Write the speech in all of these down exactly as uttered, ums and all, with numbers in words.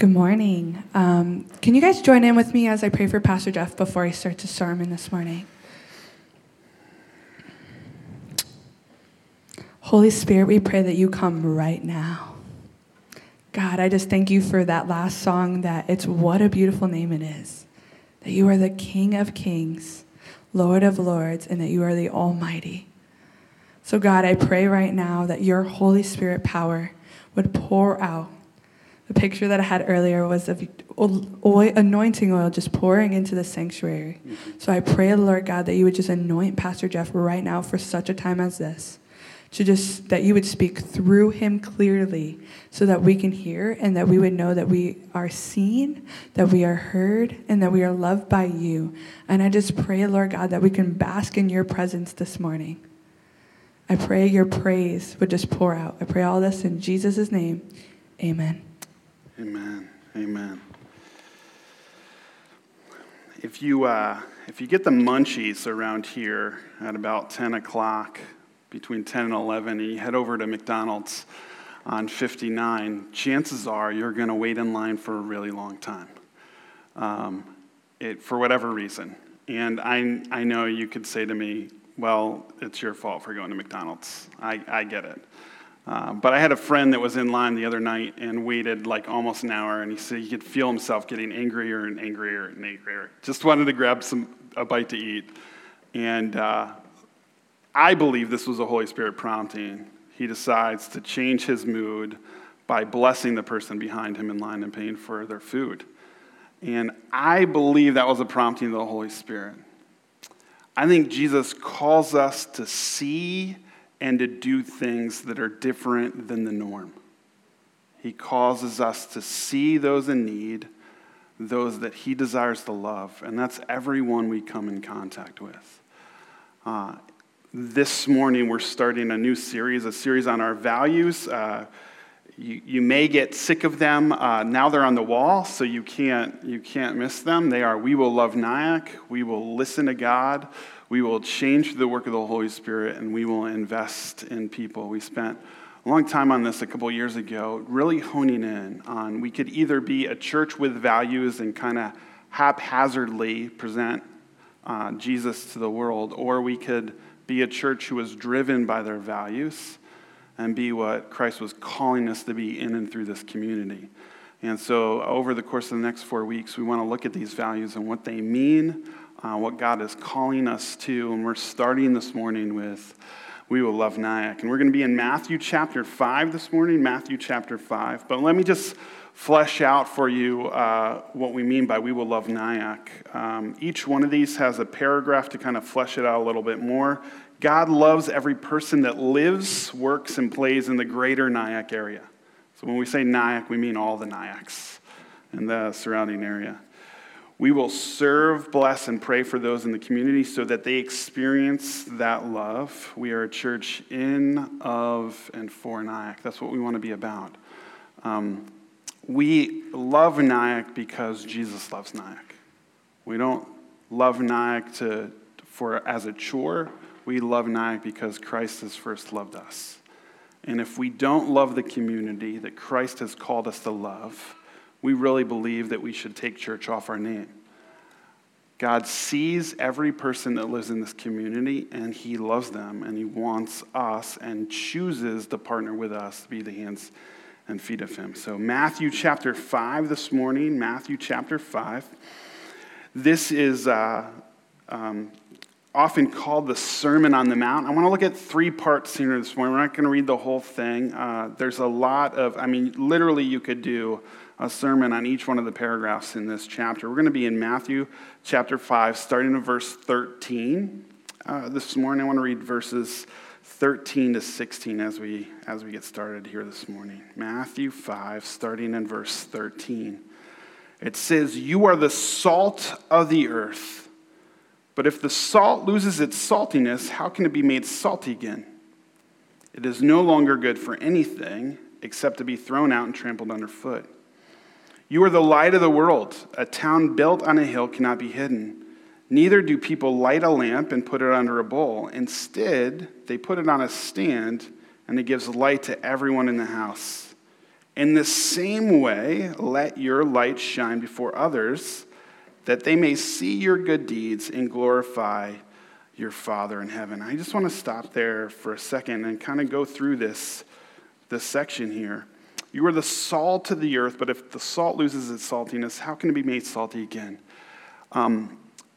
Good morning. Um, can you guys join in with me as I pray for Pastor Jeff before he starts his sermon this morning? Holy Spirit, we pray that you come right now. God, I just thank you for that last song, that it's what a beautiful name it is. That you are the King of Kings, Lord of Lords, and that you are the Almighty. So God, I pray right now that your Holy Spirit power would pour out. The picture that I had earlier was of oil, anointing oil just pouring into the sanctuary. Mm-hmm. So I pray, Lord God, that you would just anoint Pastor Jeff right now for such a time as this. To just, that you would speak through him clearly so that we can hear and that we would know that we are seen, that we are heard, and that we are loved by you. And I just pray, Lord God, that we can bask in your presence this morning. I pray your praise would just pour out. I pray all this in Jesus' name. Amen. Amen. Amen. If you uh, if you get the munchies around here at about ten o'clock, between ten and eleven, and you head over to McDonald's on fifty-nine, chances are you're going to wait in line for a really long time, um, it, for whatever reason. And I I know you could say to me, well, it's your fault for going to McDonald's. I, I get it. Uh, but I had a friend that was in line the other night and waited like almost an hour, and he said he could feel himself getting angrier and angrier and angrier. Just wanted to grab some a bite to eat. And uh, I believe this was a Holy Spirit prompting. He decides to change his mood by blessing the person behind him in line and paying for their food. And I believe that was a prompting of the Holy Spirit. I think Jesus calls us to see and to do things that are different than the norm. He causes us to see those in need, those that he desires to love, and that's everyone we come in contact with. Uh, this morning, we're starting a new series, a series on our values. Uh, you, you may get sick of them. Uh, now they're on the wall, so you can't, you can't miss them. They are, we will love Nyack, we will listen to God, we will change the work of the Holy Spirit, and we will invest in people. We spent a long time on this a couple years ago, really honing in on we could either be a church with values and kind of haphazardly present uh, Jesus to the world, or we could be a church who is driven by their values and be what Christ was calling us to be in and through this community. And so over the course of the next four weeks, we want to look at these values and what they mean, Uh, what God is calling us to, and we're starting this morning with We Will Love Nyack. And we're going to be in Matthew chapter five this morning, Matthew chapter five. But let me just flesh out for you uh, what we mean by We Will Love Nyack. Um, each one of these has a paragraph to kind of flesh it out a little bit more. God loves every person that lives, works, and plays in the greater Nyack area. So when we say Nyack, we mean all the Nyacks in the surrounding area. We will serve, bless, and pray for those in the community so that they experience that love. We are a church in, of, and for Nyack. That's what we want to be about. Um, we love Nyack because Jesus loves Nyack. We don't love Nyack to, for as a chore. We love Nyack because Christ has first loved us. And if we don't love the community that Christ has called us to love, we really believe that we should take church off our name. God sees every person that lives in this community, and he loves them, and he wants us and chooses to partner with us to be the hands and feet of him. So Matthew chapter five this morning, Matthew chapter five. This is uh, um, often called the Sermon on the Mount. I want to look at three parts here this morning. We're not going to read the whole thing. Uh, there's a lot of, I mean, literally you could do a sermon on each one of the paragraphs in this chapter. We're going to be in Matthew chapter five, starting in verse thirteen. Uh, this morning I want to read verses thirteen to sixteen as we as we get started here this morning. Matthew five, starting in verse thirteen. It says, "You are the salt of the earth. But if the salt loses its saltiness, how can it be made salty again? It is no longer good for anything except to be thrown out and trampled underfoot. You are the light of the world. A town built on a hill cannot be hidden. Neither do people light a lamp and put it under a bowl. Instead, they put it on a stand, and it gives light to everyone in the house. In the same way, let your light shine before others, that they may see your good deeds and glorify your Father in heaven. I just want to stop there for a second and kind of go through this, this section here. You are the salt of the earth, but if the salt loses its saltiness, how can it be made salty again? Um,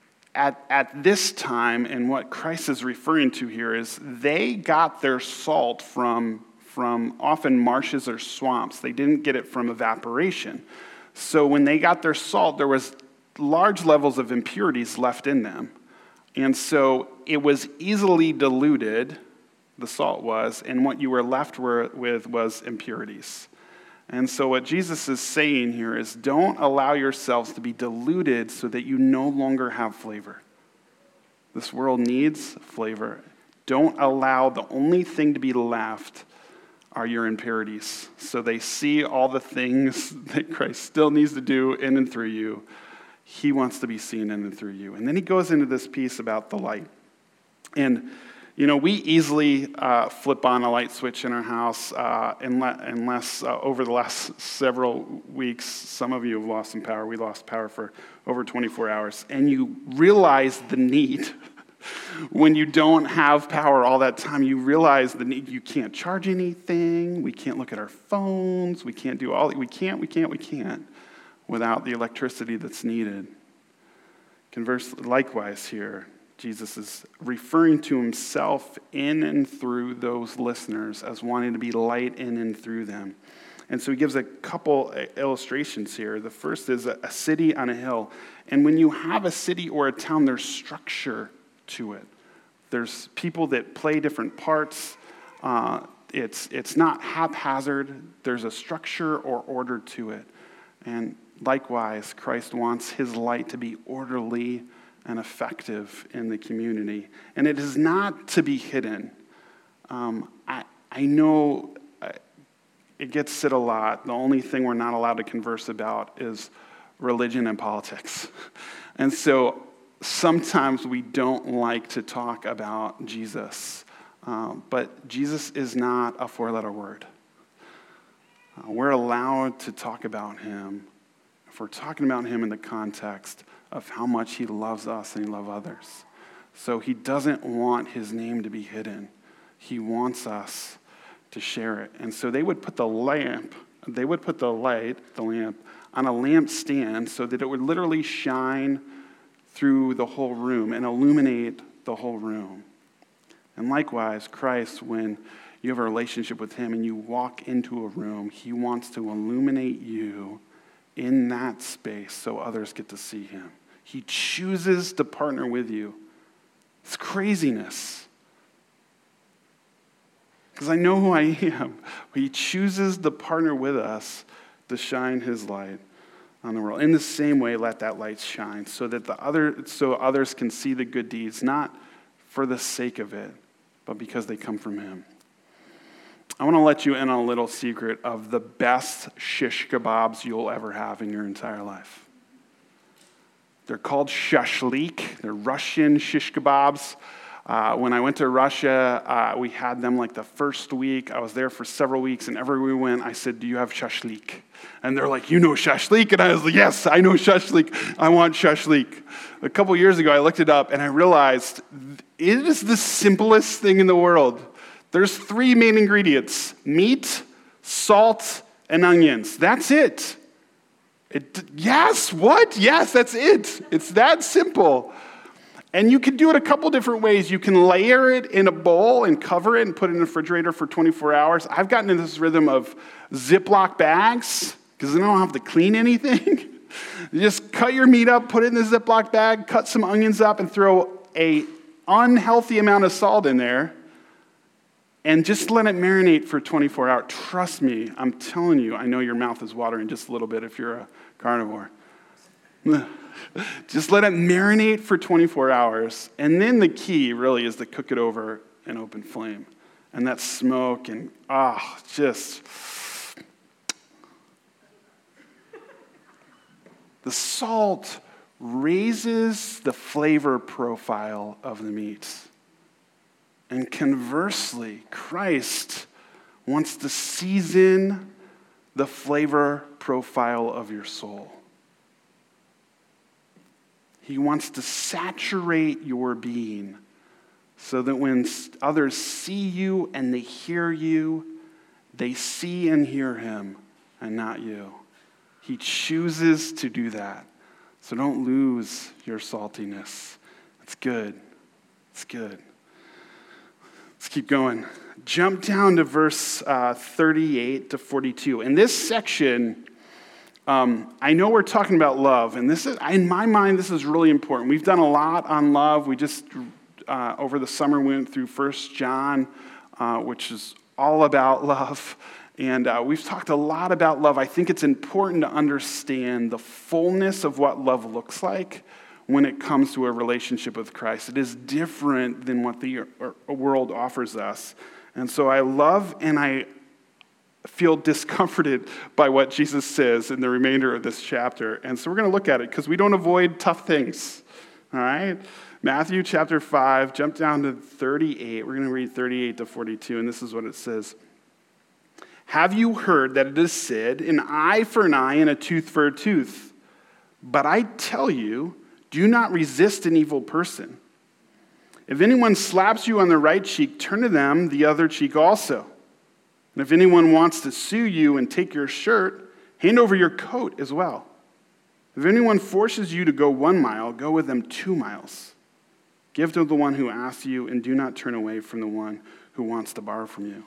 at, at this time, and what Christ is referring to here is they got their salt from, from often marshes or swamps. They didn't get it from evaporation. So when they got their salt, there was large levels of impurities left in them. And so it was easily diluted, the salt was, and what you were left with was impurities. And so what Jesus is saying here is don't allow yourselves to be diluted so that you no longer have flavor. This world needs flavor. Don't allow the only thing to be left are your impurities. So they see all the things that Christ still needs to do in and through you. He wants to be seen in and through you. And then he goes into this piece about the light. And you know, we easily uh, flip on a light switch in our house uh, unless, unless uh, over the last several weeks, some of you have lost some power. We lost power for over twenty-four hours. And you realize the need. When you don't have power all that time, you realize the need. You can't charge anything. We can't look at our phones. We can't do all, we can't, we can't, we can't without the electricity that's needed. Converse, likewise here, Jesus is referring to himself in and through those listeners as wanting to be light in and through them. And so he gives a couple illustrations here. The first is a city on a hill. And when you have a city or a town, there's structure to it. There's people that play different parts. Uh, it's, it's not haphazard. There's a structure or order to it. And likewise, Christ wants his light to be orderly and effective in the community. And it is not to be hidden. Um, I, I know it gets said a lot. The only thing we're not allowed to converse about is religion and politics. And so sometimes we don't like to talk about Jesus. Um, but Jesus is not a four-letter word. Uh, we're allowed to talk about him if we're talking about him in the context of how much he loves us and he loves others. So he doesn't want his name to be hidden. He wants us to share it. And so they would put the lamp, they would put the light, the lamp, on a lampstand so that it would literally shine through the whole room and illuminate the whole room. And likewise, Christ, when you have a relationship with him and you walk into a room, he wants to illuminate you in that space so others get to see him. He chooses to partner with you. It's craziness. Because I know who I am. He chooses to partner with us to shine his light on the world. In the same way, let that light shine so that the other, so others can see the good deeds, not for the sake of it, but because they come from him. I want to let you in on a little secret of the best shish kebabs you'll ever have in your entire life. They're called shashlik. They're Russian shish kebabs. Uh, when I went to Russia, uh, we had them like the first week. I was there for several weeks, and everywhere we went, I said, "Do you have shashlik?" And they're like, "You know shashlik?" And I was like, "Yes, I know shashlik. I want shashlik." A couple years ago, I looked it up, and I realized it is the simplest thing in the world. There's three main ingredients: meat, salt, and onions. That's it. It, yes, what? Yes, that's it. It's that simple. And you can do it a couple different ways. You can layer it in a bowl and cover it and put it in the refrigerator for twenty-four hours. I've gotten into this rhythm of Ziploc bags because I don't have to clean anything. You just cut your meat up, put it in the Ziploc bag, cut some onions up, and throw a unhealthy amount of salt in there. And just let it marinate for twenty-four hours. Trust me, I'm telling you, I know your mouth is watering just a little bit if you're a carnivore. Just let it marinate for twenty-four hours. And then the key really is to cook it over an open flame. And that smoke and, ah, oh, just... The salt raises the flavor profile of the meat. And conversely, Christ wants to season the flavor profile of your soul. He wants to saturate your being so that when others see you and they hear you, they see and hear him and not you. He chooses to do that. So don't lose your saltiness. It's good. It's good. Let's keep going. Jump down to verse uh, thirty-eight to forty-two. In this section, um, I know we're talking about love, and this is, in my mind, this is really important. We've done a lot on love. We just, uh, over the summer, went through First John, uh, which is all about love. And uh, we've talked a lot about love. I think it's important to understand the fullness of what love looks like when it comes to a relationship with Christ. It is different than what the world offers us. And so I love and I feel discomforted by what Jesus says in the remainder of this chapter. And so we're going to look at it because we don't avoid tough things. All right? Matthew chapter five, jump down to thirty-eight. We're going to read thirty-eight to forty-two, and this is what it says. Have you heard that it is said, an eye for an eye and a tooth for a tooth? But I tell you, do not resist an evil person. If anyone slaps you on the right cheek, turn to them the other cheek also. And if anyone wants to sue you and take your shirt, hand over your coat as well. If anyone forces you to go one mile, go with them two miles. Give to the one who asks you, and do not turn away from the one who wants to borrow from you.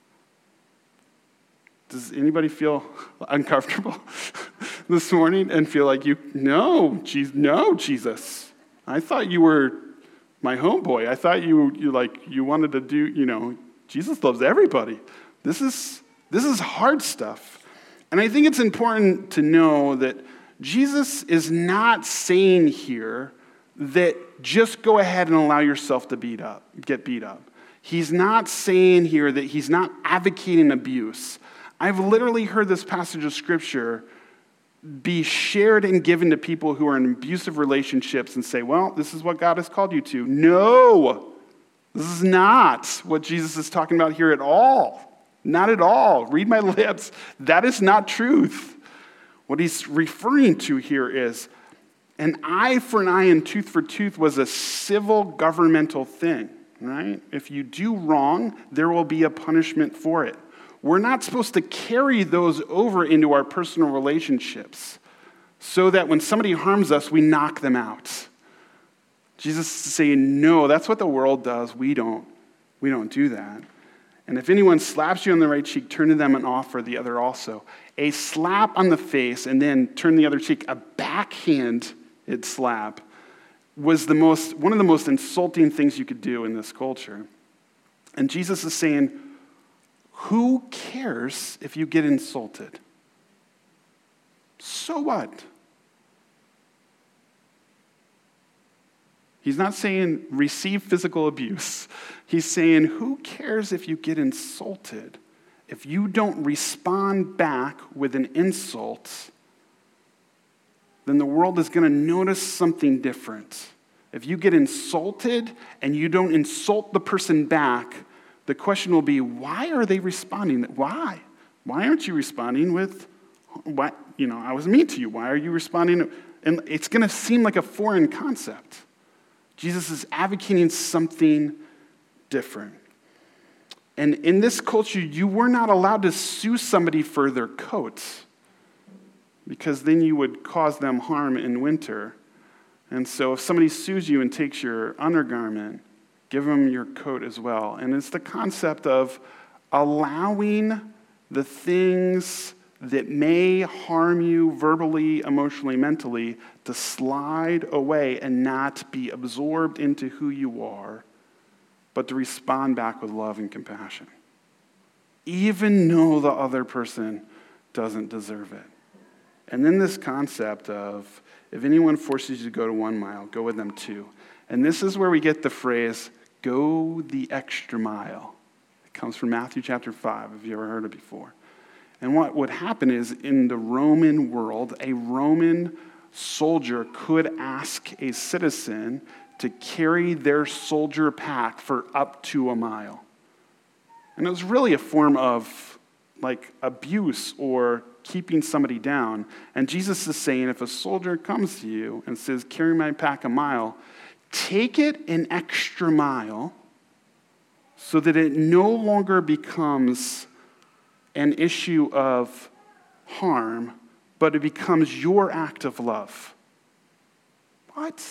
Does anybody feel uncomfortable this morning and feel like you, no, geez, no, Jesus. I thought you were my homeboy. I thought you, you like, you wanted to do, you know, Jesus loves everybody. This is, this is hard stuff. And I think it's important to know that Jesus is not saying here that just go ahead and allow yourself to beat up, get beat up. He's not saying here that he's not advocating abuse. I've literally heard this passage of Scripture be shared and given to people who are in abusive relationships and say, well, this is what God has called you to. No, this is not what Jesus is talking about here at all. Not at all. Read my lips. That is not truth. What he's referring to here is an eye for an eye and tooth for tooth was a civil governmental thing, right? If you do wrong, there will be a punishment for it. We're not supposed to carry those over into our personal relationships so that when somebody harms us, we knock them out. Jesus is saying, no, that's what the world does. We don't. We don't do that. And if anyone slaps you on the right cheek, turn to them and offer the other also. A slap on the face and then turn the other cheek, a backhanded slap, was the most one of the most insulting things you could do in this culture. And Jesus is saying, who cares if you get insulted? So what? He's not saying receive physical abuse. He's saying who cares if you get insulted? If you don't respond back with an insult, then the world is going to notice something different. If you get insulted and you don't insult the person back, the question will be, why are they responding? Why? Why aren't you responding with, why, you know, I was mean to you. Why are you responding? And it's going to seem like a foreign concept. Jesus is advocating something different. And in this culture, you were not allowed to sue somebody for their coat because then you would cause them harm in winter. And so if somebody sues you and takes your undergarment, give them your coat as well. And it's the concept of allowing the things that may harm you verbally, emotionally, mentally to slide away and not be absorbed into who you are, but to respond back with love and compassion, even though the other person doesn't deserve it. And then this concept of if anyone forces you to go to one mile, go with them two. And this is where we get the phrase, go the extra mile. It comes from Matthew chapter five, if you ever heard it before. And what would happen is in the Roman world, a Roman soldier could ask a citizen to carry their soldier pack for up to a mile. And it was really a form of like abuse or keeping somebody down. And Jesus is saying, if a soldier comes to you and says, carry my pack a mile, take it an extra mile so that it no longer becomes an issue of harm, but it becomes your act of love. What?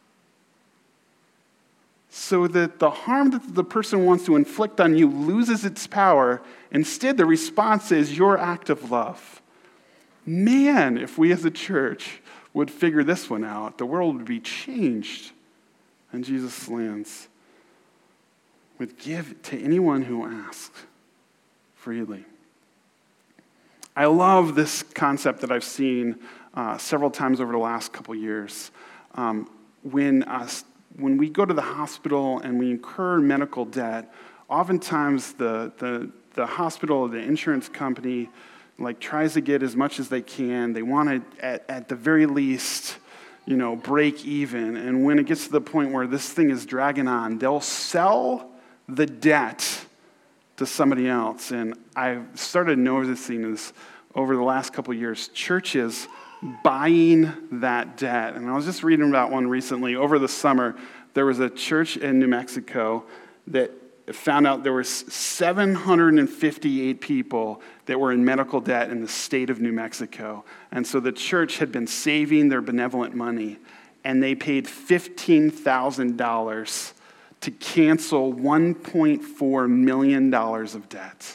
So that the harm that the person wants to inflict on you loses its power. Instead, the response is your act of love. Man, if we as a church would figure this one out, the world would be changed. And Jesus lands with give to anyone who asks freely. I love this concept that I've seen uh, several times over the last couple years. Um, when us When we go to the hospital and we incur medical debt, oftentimes the, the, the hospital or the insurance company like tries to get as much as they can. They want to, at, at the very least, you know, break even. And when it gets to the point where this thing is dragging on, they'll sell the debt to somebody else. And I've started noticing this over the last couple of years, churches buying that debt. And I was just reading about one recently. Over the summer, there was a church in New Mexico that found out there were seven hundred fifty-eight people that were in medical debt in the state of New Mexico. And so the church had been saving their benevolent money, and they paid fifteen thousand dollars to cancel one point four million dollars of debt.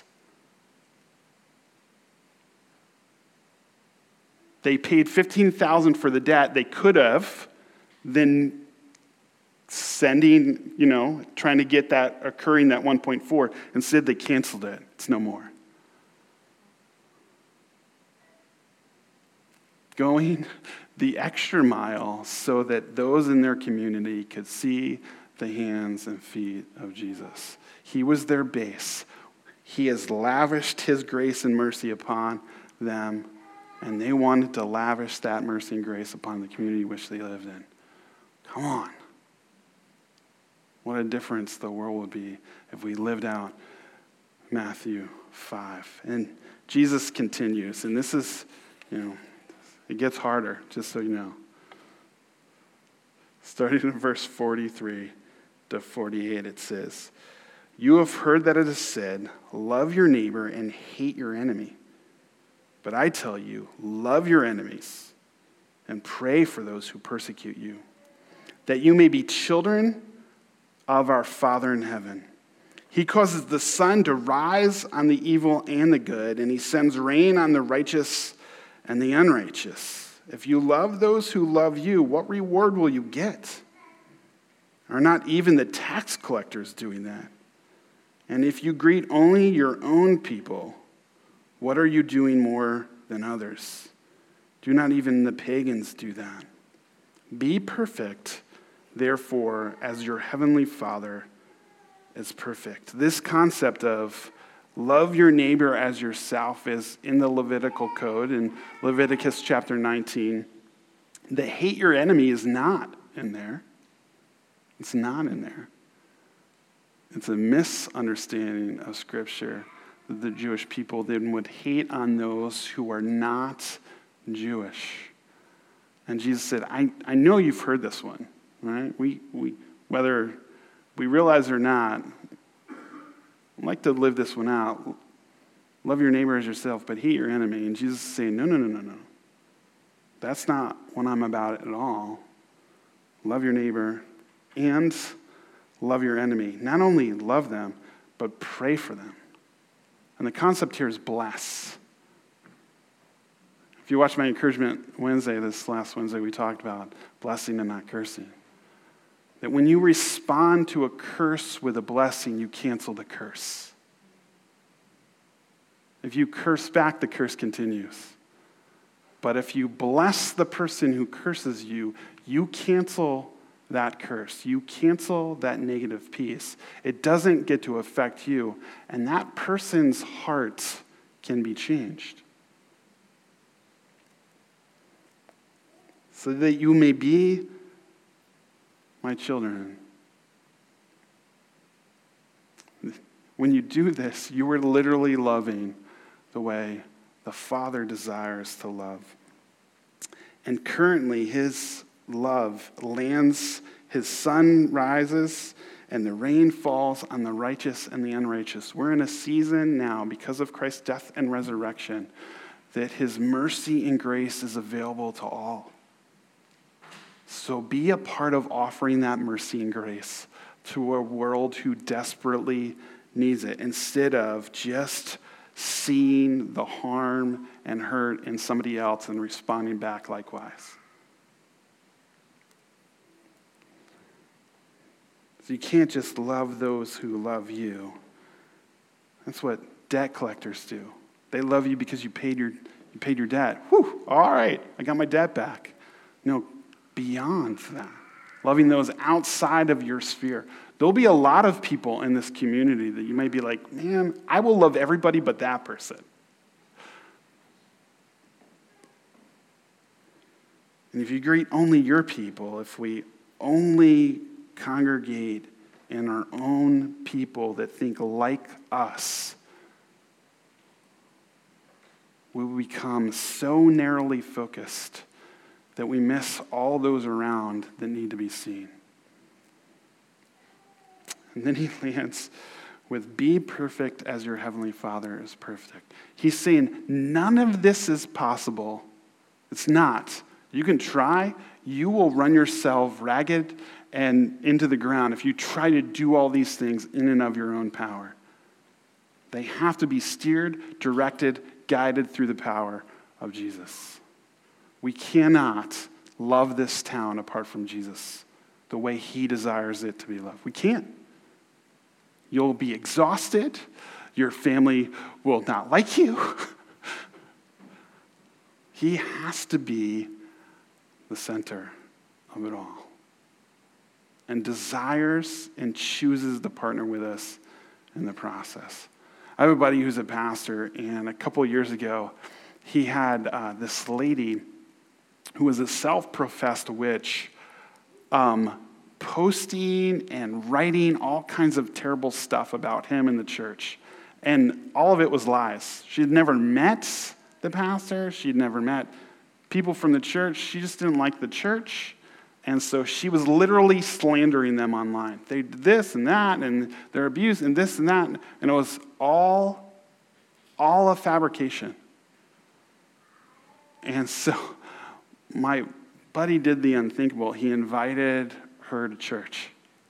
They paid fifteen thousand dollars for the debt. They could have then sending, you know, trying to get that occurring, that one point four. Instead, they canceled it. It's no more. Going the extra mile so that those in their community could see the hands and feet of Jesus. He was their base. He has lavished his grace and mercy upon them, and they wanted to lavish that mercy and grace upon the community which they lived in. Come on. What a difference the world would be if we lived out Matthew five. And Jesus continues, and this is, you know, it gets harder, just so you know. Starting in verse forty-three to forty-eight, it says, "You have heard that it is said, love your neighbor and hate your enemy. But I tell you, love your enemies and pray for those who persecute you, that you may be children of our Father in heaven. He causes the sun to rise on the evil and the good, and he sends rain on the righteous and the unrighteous. If you love those who love you, what reward will you get? Are not even the tax collectors doing that? And if you greet only your own people, what are you doing more than others? Do not even the pagans do that? Be perfect, therefore, as your heavenly Father is perfect." This concept of love your neighbor as yourself is in the Levitical code, in Leviticus chapter nineteen. The hate your enemy is not in there. It's not in there. It's a misunderstanding of Scripture that the Jewish people then would hate on those who are not Jewish. And Jesus said, I, I know you've heard this one, right? We, we, whether we realize it or not, I'd like to live this one out. Love your neighbor as yourself, but hate your enemy. And Jesus is saying, no, no, no, no, no. That's not what I'm about at all. Love your neighbor and love your enemy. Not only love them, but pray for them. And the concept here is bless. If you watch my Encouragement Wednesday, this last Wednesday, we talked about blessing and not cursing. That when you respond to a curse with a blessing, you cancel the curse. If you curse back, the curse continues. But if you bless the person who curses you, you cancel that curse. You cancel that negative piece. It doesn't get to affect you, and that person's heart can be changed. So that you may be my children. When you do this, you are literally loving the way the Father desires to love. And currently, his love lands, his sun rises, and the rain falls on the righteous and the unrighteous. We're in a season now, because of Christ's death and resurrection, that his mercy and grace is available to all. So be a part of offering that mercy and grace to a world who desperately needs it, instead of just seeing the harm and hurt in somebody else and responding back likewise. So you can't just love those who love you. That's what debt collectors do. They love you because you paid your you paid your debt. Whew, all right, I got my debt back. No, beyond that, loving those outside of your sphere. There'll be a lot of people in this community that you may be like, man, I will love everybody but that person. And if you greet only your people, if we only congregate in our own people that think like us, we will become so narrowly focused that we miss all those around that need to be seen. And then he lands with, be perfect as your heavenly Father is perfect. He's saying none of this is possible. It's not. You can try. You will run yourself ragged and into the ground if you try to do all these things in and of your own power. They have to be steered, directed, guided through the power of Jesus. We cannot love this town apart from Jesus the way he desires it to be loved. We can't. You'll be exhausted. Your family will not like you. He has to be the center of it all. And desires and chooses to partner with us in the process. I have a buddy who's a pastor, and a couple of years ago, he had uh, this lady who was a self-professed witch, um, posting and writing all kinds of terrible stuff about him in the church. And all of it was lies. She had never met the pastor. She'd never met people from the church. She just didn't like the church. And so she was literally slandering them online. They did this and that, and they're abused, and this and that. And it was all, all a fabrication. And so my buddy did the unthinkable. He invited her to church.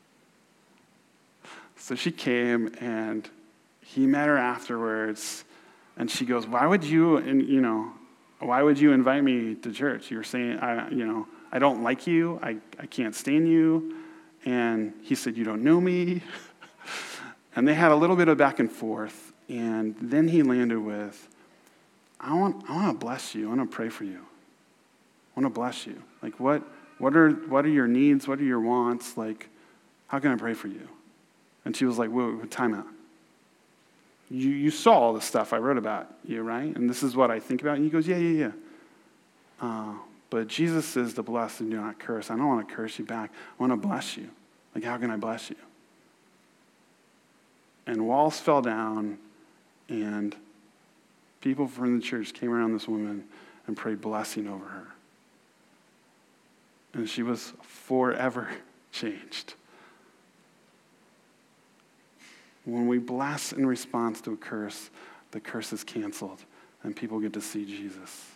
So she came, and he met her afterwards, and she goes, why would you, and you know, why would you invite me to church? You were saying, I, you know, I don't like you. I, I can't stand you. And he said, you don't know me. And they had a little bit of back and forth. And then he landed with, I want, I want to bless you. I want to pray for you. I want to bless you. Like, what, what are, what are your needs? What are your wants? Like, how can I pray for you? And she was like, wait, wait, time out. You, you saw all the stuff I wrote about you, right? And this is what I think about. And he goes, yeah, yeah, yeah. Uh, but Jesus says to bless and do not curse. I don't want to curse you back. I want to bless you. Like, how can I bless you? And walls fell down, and people from the church came around this woman and prayed blessing over her. And she was forever changed. When we bless in response to a curse, the curse is canceled, and people get to see Jesus.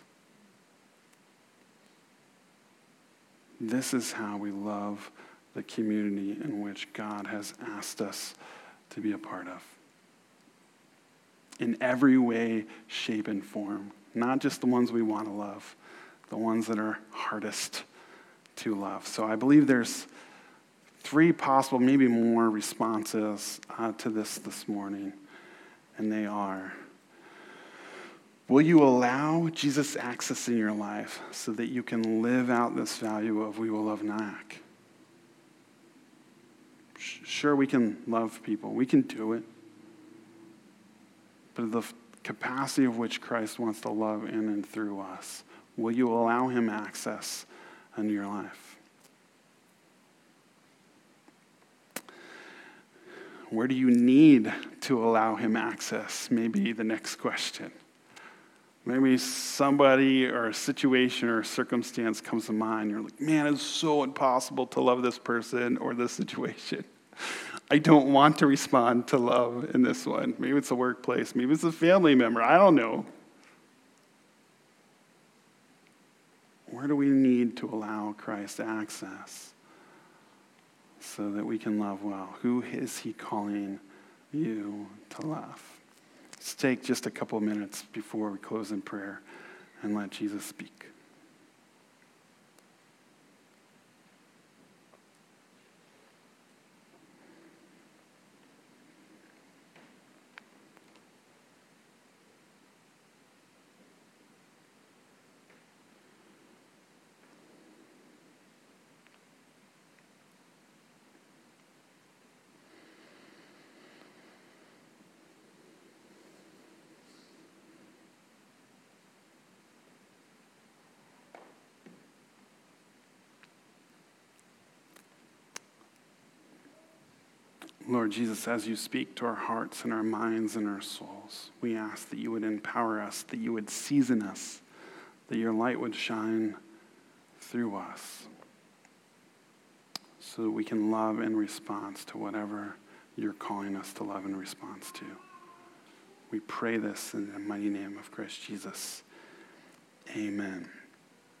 This is how we love the community in which God has asked us to be a part of. In every way, shape, and form. Not just the ones we want to love, the ones that are hardest to love. So I believe there's three possible, maybe more responses uh, to this this morning. And they are, will you allow Jesus access in your life so that you can live out this value of we will love Nyack? Sure, we can love people. We can do it. But the capacity of which Christ wants to love in and through us, will you allow him access into your life? Where do you need to allow him access? Maybe the next question. Maybe somebody or a situation or a circumstance comes to mind. You're like, man, it's so impossible to love this person or this situation. I don't want to respond to love in this one. Maybe it's a workplace. Maybe it's a family member. I don't know. Where do we need to allow Christ access so that we can love well? Who is he calling you to love? Let's take just a couple minutes before we close in prayer and let Jesus speak. Lord Jesus, as you speak to our hearts and our minds and our souls, we ask that you would empower us, that you would season us, that your light would shine through us so that we can love in response to whatever you're calling us to love in response to. We pray this in the mighty name of Christ Jesus. Amen.